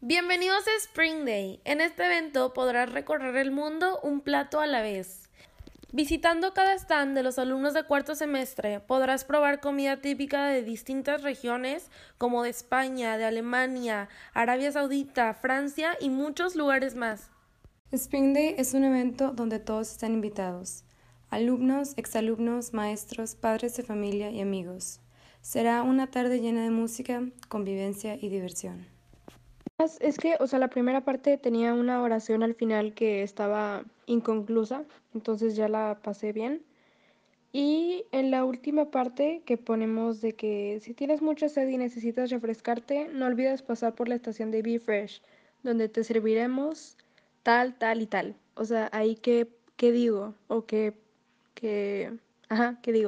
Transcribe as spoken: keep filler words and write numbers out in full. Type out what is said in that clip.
Bienvenidos a Spring Day. En este evento podrás recorrer el mundo un plato a la vez. Visitando cada stand de los alumnos de cuarto semestre, podrás probar comida típica de distintas regiones como de España, de Alemania, Arabia Saudita, Francia y muchos lugares más. Spring Day es un evento donde todos están invitados: alumnos, exalumnos, maestros, padres de familia y amigos. Será una tarde llena de música, convivencia y diversión. Es que, o sea, la primera parte tenía una oración al final que estaba inconclusa, entonces ya la pasé bien. Y en la última parte que ponemos de que si tienes mucha sed y necesitas refrescarte, no olvides pasar por la estación de Be Fresh, donde te serviremos tal, tal y tal. O sea, ahí qué, qué digo, o qué, qué, ajá, qué digo.